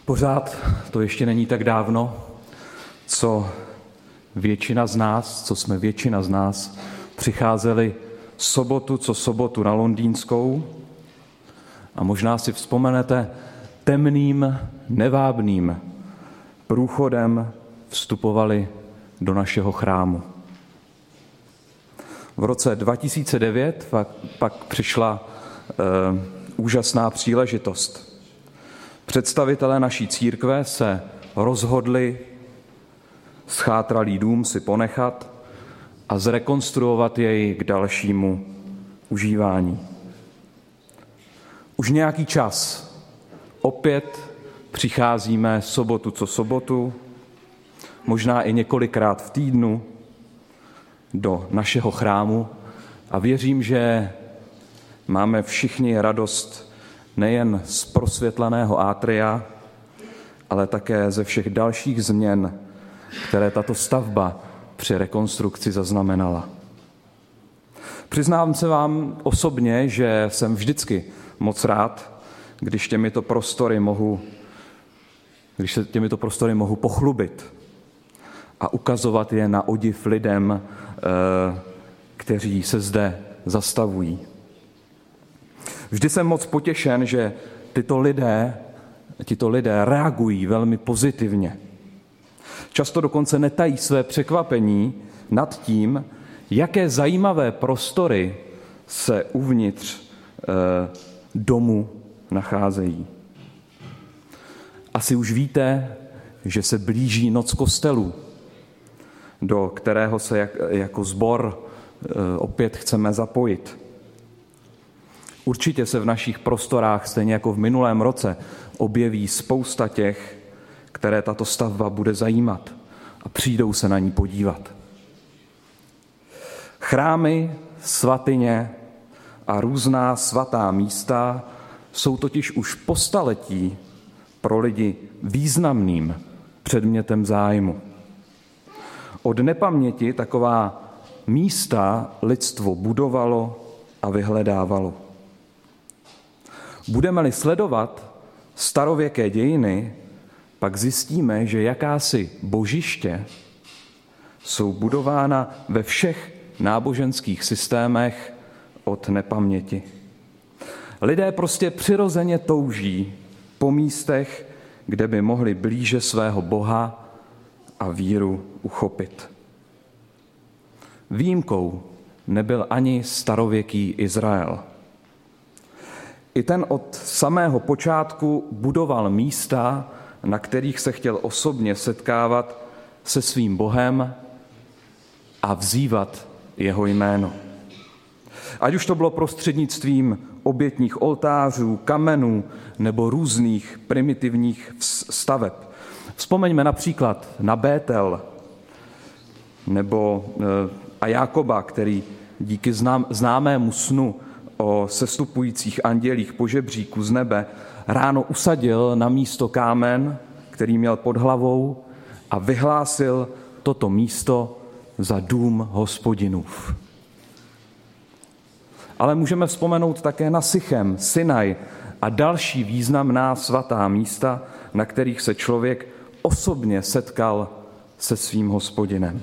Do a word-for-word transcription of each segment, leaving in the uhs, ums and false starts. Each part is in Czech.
Pořád to ještě není tak dávno, co většina z nás, co jsme většina z nás, přicházeli sobotu co sobotu na Londýnskou a možná si vzpomenete temným, nevábným průchodem vstupovali do našeho chrámu. V roce dva tisíce devět pak, pak přišla e, úžasná příležitost. Představitelé naší církve se rozhodli schátralý dům si ponechat a zrekonstruovat jej k dalšímu užívání. Už nějaký čas opět přicházíme sobotu co sobotu, možná i několikrát v týdnu do našeho chrámu a věřím, že máme všichni radost nejen z prosvětleného átria, ale také ze všech dalších změn, které tato stavba při rekonstrukci zaznamenala. Přiznám se vám osobně, že jsem vždycky moc rád, když těmito prostory mohu, když se těmito prostory mohu pochlubit a ukazovat je na odiv lidem, kteří se zde zastavují. Vždy jsem moc potěšen, že tyto lidé, tyto lidé reagují velmi pozitivně. Často dokonce netají své překvapení nad tím, jaké zajímavé prostory se uvnitř domu nacházejí. Asi už víte, že se blíží Noc kostelů, do kterého se jak, jako sbor opět chceme zapojit. Určitě se v našich prostorách, stejně jako v minulém roce, objeví spousta těch, které tato stavba bude zajímat a přijdou se na ní podívat. Chrámy, svatyně a různá svatá místa jsou totiž už po staletí pro lidi významným předmětem zájmu. Od nepaměti taková místa lidstvo budovalo a vyhledávalo. Budeme-li sledovat starověké dějiny, pak zjistíme, že jakási božiště jsou budována ve všech náboženských systémech od nepaměti. Lidé prostě přirozeně touží po místech, kde by mohli blíže svého Boha a víru uchopit. Výjimkou nebyl ani starověký Izrael. I ten od samého počátku budoval místa, na kterých se chtěl osobně setkávat se svým Bohem a vzývat jeho jméno. Ať už to bylo prostřednictvím obětních oltářů, kamenů nebo různých primitivních staveb. Vzpomeňme například na Bétel nebo a Jákoba, který díky znám, známému snu o sestupujících andělích po žebříku z nebe ráno usadil na místo kámen, který měl pod hlavou a vyhlásil toto místo za dům Hospodinův. Ale můžeme vzpomenout také na Sychem, Sinaj a další významná svatá místa, na kterých se člověk osobně setkal se svým Hospodinem.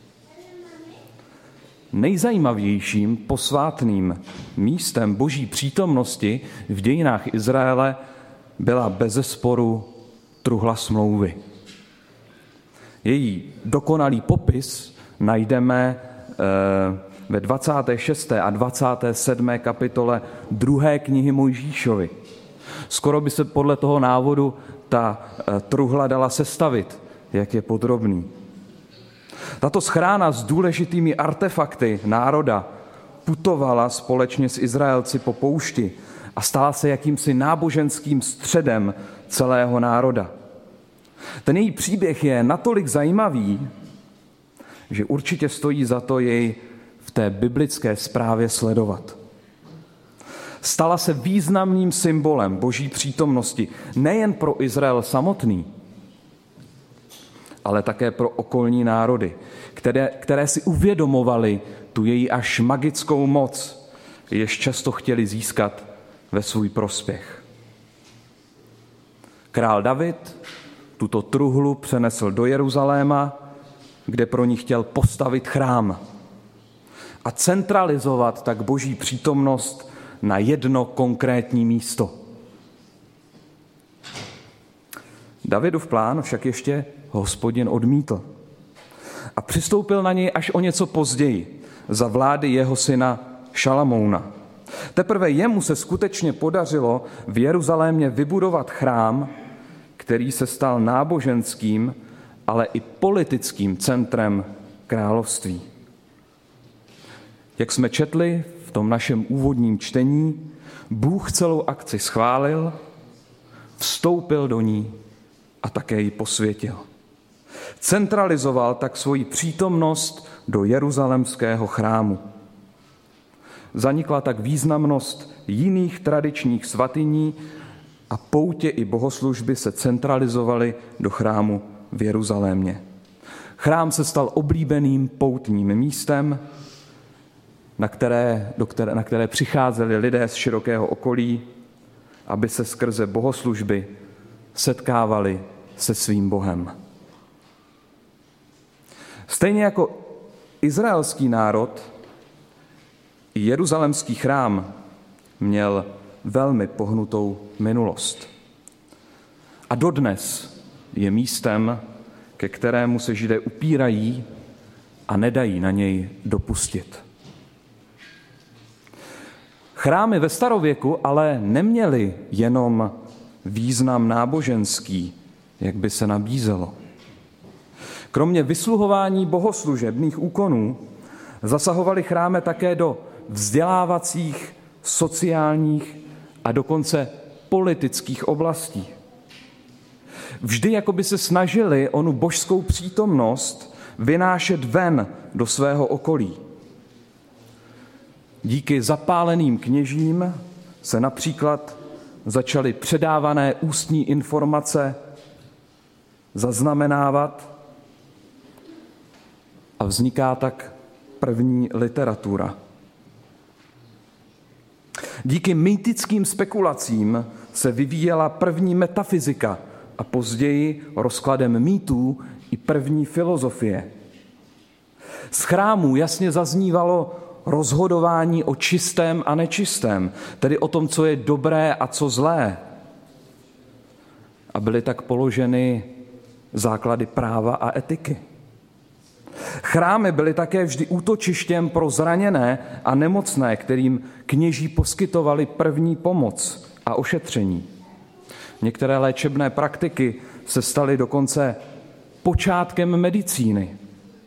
Nejzajímavějším posvátným místem Boží přítomnosti v dějinách Izraele byla bezesporu truhla smlouvy. Její dokonalý popis najdeme ve dvacáté šesté a dvacáté sedmé kapitole druhé knihy Mojžíšovy. Skoro by se podle toho návodu ta truhla dala sestavit, jak je podrobný. Tato schrána s důležitými artefakty národa putovala společně s Izraelci po poušti a stala se jakýmsi náboženským středem celého národa. Ten její příběh je natolik zajímavý, že určitě stojí za to jej v té biblické zprávě sledovat. Stala se významným symbolem Boží přítomnosti nejen pro Izrael samotný, ale také pro okolní národy, které, které si uvědomovali tu její až magickou moc, jež často chtěli získat ve svůj prospěch. Král David tuto truhlu přenesl do Jeruzaléma, kde pro ní chtěl postavit chrám a centralizovat tak Boží přítomnost na jedno konkrétní místo. Davidův plán však ještě Hospodin odmítl a přistoupil na něj až o něco později, za vlády jeho syna Šalamouna. Teprve jemu se skutečně podařilo v Jeruzalémě vybudovat chrám, který se stal náboženským, ale i politickým centrem království. Jak jsme četli v tom našem úvodním čtení, Bůh celou akci schválil, vstoupil do ní a také ji posvětil. Centralizoval tak svoji přítomnost do jeruzalémského chrámu. Zanikla tak významnost jiných tradičních svatyní a poutě i bohoslužby se centralizovaly do chrámu v Jeruzalémě. Chrám se stal oblíbeným poutním místem, na které, do které, na které přicházeli lidé z širokého okolí, aby se skrze bohoslužby setkávali se svým Bohem. Stejně jako izraelský národ, i jeruzalémský chrám měl velmi pohnutou minulost. A dodnes je místem, ke kterému se Židé upírají a nedají na něj dopustit. Chrámy ve starověku ale neměly jenom význam náboženský, jak by se nabízelo. Kromě vysluhování bohoslužebných úkonů zasahovaly chrámy také do vzdělávacích, sociálních a dokonce politických oblastí. Vždy jako by se snažili onu božskou přítomnost vynášet ven do svého okolí. Díky zapáleným kněžím se například začaly předávané ústní informace zaznamenávat a vzniká tak první literatura. Díky mýtickým spekulacím se vyvíjela první metafyzika a později rozkladem mýtů i první filozofie. Z chrámů jasně zaznívalo rozhodování o čistém a nečistém, tedy o tom, co je dobré a co zlé. A byly tak položeny základy práva a etiky. Chrámy byly také vždy útočištěm pro zraněné a nemocné, kterým kněží poskytovali první pomoc a ošetření. Některé léčebné praktiky se staly dokonce počátkem medicíny.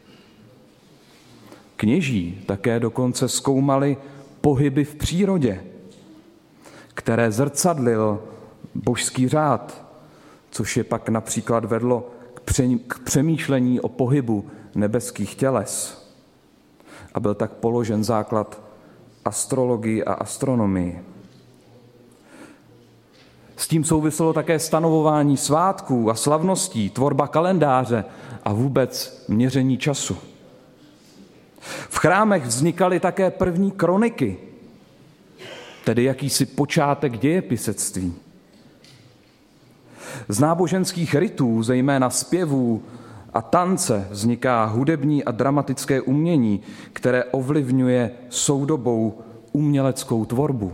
Kněží také dokonce zkoumali pohyby v přírodě, které zrcadlil božský řád, což je pak například vedlo k přemýšlení o pohybu nebeských těles. A byl tak položen základ astrologii a astronomii. S tím souviselo také stanovování svátků a slavností, tvorba kalendáře a vůbec měření času. V chrámech vznikaly také první kroniky, tedy jakýsi počátek dějepisectví. Z náboženských rytů, zejména zpěvů a tance, vzniká hudební a dramatické umění, které ovlivňuje soudobou uměleckou tvorbu.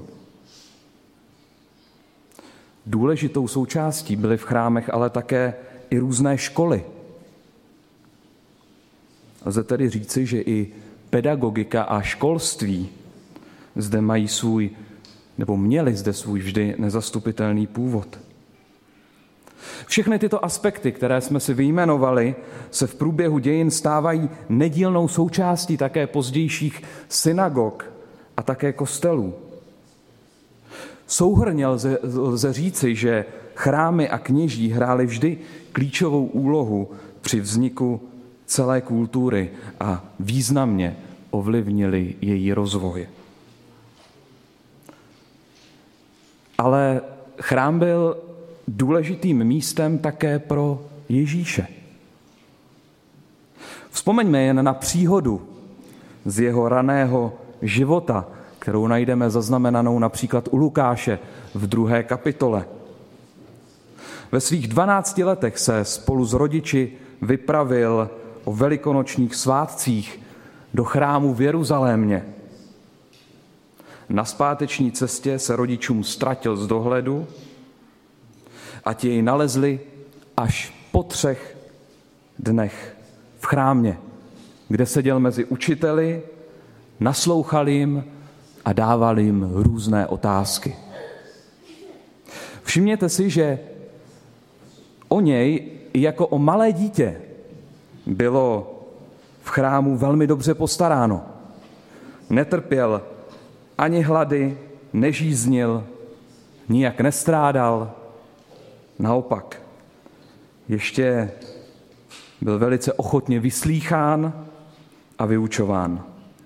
Důležitou součástí byly v chrámech ale také i různé školy. Lze tedy říci, že i pedagogika a školství zde mají svůj, nebo měli zde svůj vždy nezastupitelný původ. Všechny tyto aspekty, které jsme si vyjmenovali, se v průběhu dějin stávají nedílnou součástí také pozdějších synagog a také kostelů. Souhrnně lze, lze říci, že chrámy a kněží hrály vždy klíčovou úlohu při vzniku celé kultury a významně ovlivnili její rozvoj. Ale chrám byl důležitým místem také pro Ježíše. Vzpomeňme jen na příhodu z jeho raného života, kterou najdeme zaznamenanou například u Lukáše v druhé kapitole. Ve svých dvanácti letech se spolu s rodiči vypravil o velikonočních svátcích do chrámu v Jeruzalémě. Na zpáteční cestě se rodičům ztratil z dohledu a ti jej nalezli až po třech dnech v chrámě, kde seděl mezi učiteli, naslouchal jim a dával jim různé otázky. Všimněte si, že o něj jako o malé dítě bylo v chrámu velmi dobře postaráno. Netrpěl ani hlady, nežíznil, nijak nestrádal. Naopak, ještě byl velice ochotně vyslýchán a vyučován.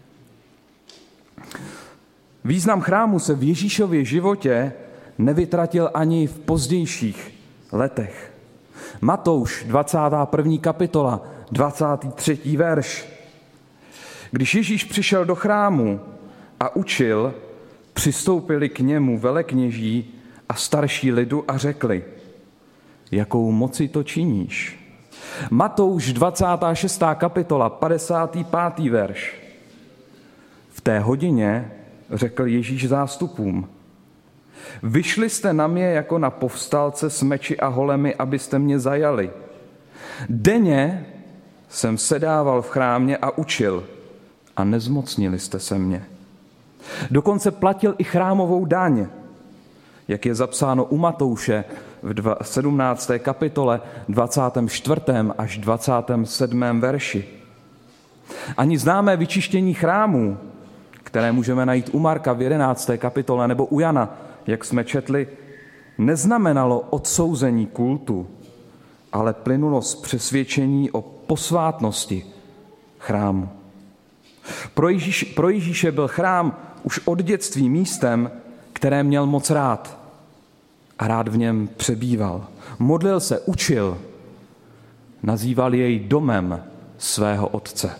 Význam chrámu se v Ježíšově životě nevytratil ani v pozdějších letech. Matouš, dvacátá první kapitola, dvacátý třetí verš. Když Ježíš přišel do chrámu a učil, přistoupili k němu velekněží a starší lidu a řekli: jakou moci to činíš? Matouš, dvacátá šestá kapitola, padesátý pátý verš. V té hodině řekl Ježíš zástupům: vyšli jste na mě jako na povstalce s meči a holemi, abyste mě zajali. Denně jsem sedával v chrámě a učil a nezmocnili jste se mě. Dokonce platil i chrámovou daň, jak je zapsáno u Matouše v sedmnácté kapitole, dvacátém čtvrtém až dvacátém sedmém verši. Ani známé vyčištění chrámů, které můžeme najít u Marka v jedenácté kapitole nebo u Jana, jak jsme četli, neznamenalo odsouzení kultu, ale plynulo z přesvědčení o posvátnosti chrámu. Pro, Ježíš, pro Ježíše byl chrám už od dětství místem, které měl moc rád a rád v něm přebýval. Modlil se, učil, nazýval jej domem svého otce.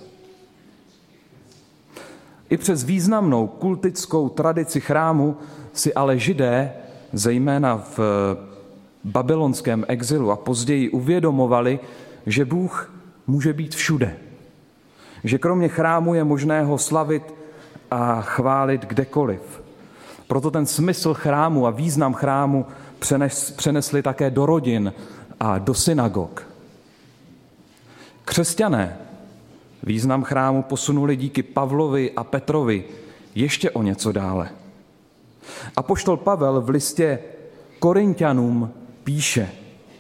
I přes významnou kultickou tradici chrámu si ale Židé, zejména v babylonském exilu a později, uvědomovali, že Bůh může být všude. Že kromě chrámu je možné ho slavit a chválit kdekoliv. Proto ten smysl chrámu a význam chrámu přenes, přenesli také do rodin a do synagog. Křesťané význam chrámu posunuli díky Pavlovi a Petrovi ještě o něco dále. Apoštol Pavel v listě Korinťanům píše: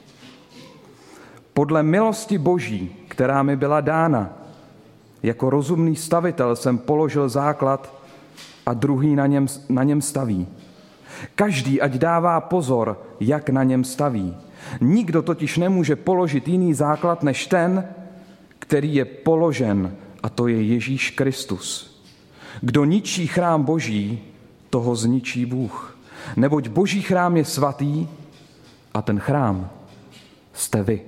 podle milosti Boží, která mi byla dána, jako rozumný stavitel jsem položil základ a druhý na něm, na něm staví. Každý ať dává pozor, jak na něm staví. Nikdo totiž nemůže položit jiný základ než ten, který je položen, a to je Ježíš Kristus. Kdo ničí chrám Boží, toho zničí Bůh. Neboť Boží chrám je svatý a ten chrám jste vy.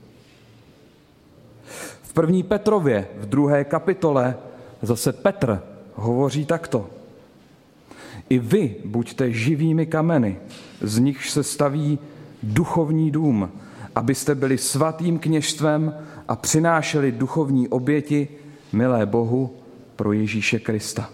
V první Petrově, v druhé kapitole, zase Petr hovoří takto: i vy buďte živými kameny, z nichž se staví duchovní dům, abyste byli svatým kněžstvem a přinášeli duchovní oběti milé Bohu pro Ježíše Krista.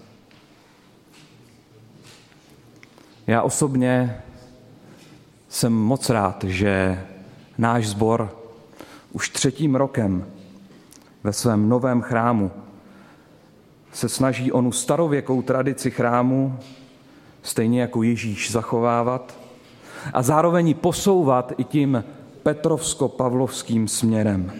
Já osobně jsem moc rád, že náš sbor už třetím rokem ve svém novém chrámu se snaží onu starověkou tradici chrámu stejně jako Ježíš zachovávat a zároveň posouvat i tím petrovsko-pavlovským směrem.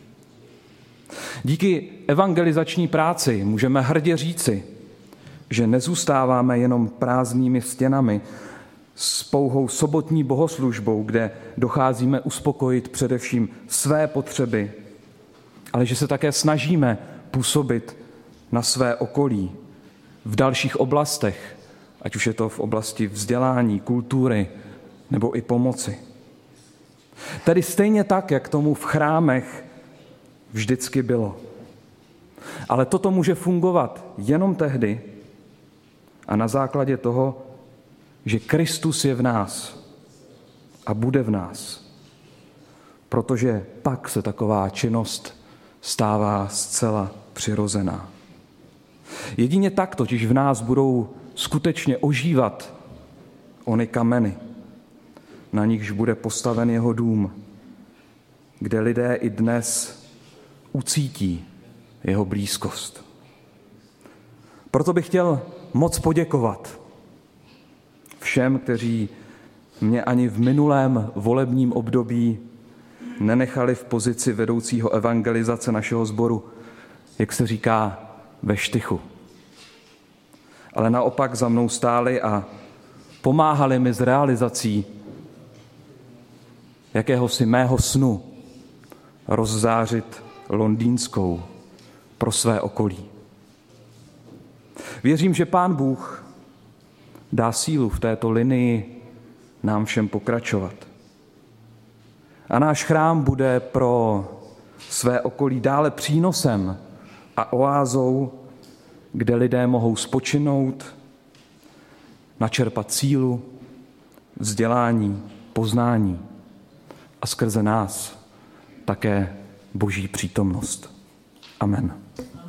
Díky evangelizační práci můžeme hrdě říci, že nezůstáváme jenom prázdnými stěnami s pouhou sobotní bohoslužbou, kde docházíme uspokojit především své potřeby, ale že se také snažíme působit na své okolí v dalších oblastech, ať už je to v oblasti vzdělání, kultury nebo i pomoci. Tedy stejně tak, jak tomu v chrámech vždycky bylo. Ale toto může fungovat jenom tehdy a na základě toho, že Kristus je v nás a bude v nás. protože pak se taková činnost stává zcela přirozená. Jedině tak totiž v nás budou skutečně ožívat ony kameny, na nichž bude postaven jeho dům, kde lidé i dnes ucítí jeho blízkost. Proto bych chtěl moc poděkovat všem, kteří mě ani v minulém volebním období nenechali v pozici vedoucího evangelizace našeho sboru, jak se říká, ve štychu. Ale naopak za mnou stáli a pomáhali mi s realizací jakéhosi mého snu rozzářit Londýnskou pro své okolí. Věřím, že Pán Bůh dá sílu v této linii nám všem pokračovat. A náš chrám bude pro své okolí dále přínosem a oázou, kde lidé mohou spočinout, načerpat sílu, vzdělání, poznání a skrze nás také Boží přítomnost. Amen.